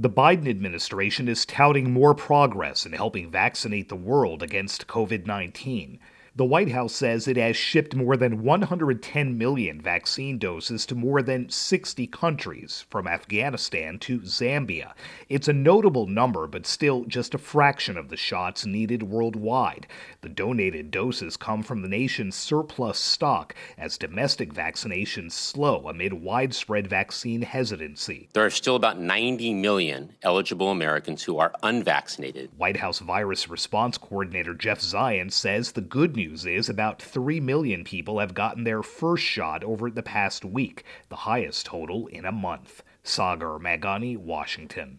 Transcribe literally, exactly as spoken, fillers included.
The Biden administration is touting more progress in helping vaccinate the world against COVID nineteen. The White House says it has shipped more than one hundred ten million vaccine doses to more than sixty countries, from Afghanistan to Zambia. It's a notable number, but still just a fraction of the shots needed worldwide. The donated doses come from the nation's surplus stock as domestic vaccinations slow amid widespread vaccine hesitancy. There are still about ninety million eligible Americans who are unvaccinated. White House Virus Response Coordinator Jeff Zients says the good news News is about three million people have gotten their first shot over the past week, the highest total in a month. Sagar Meghani, Washington.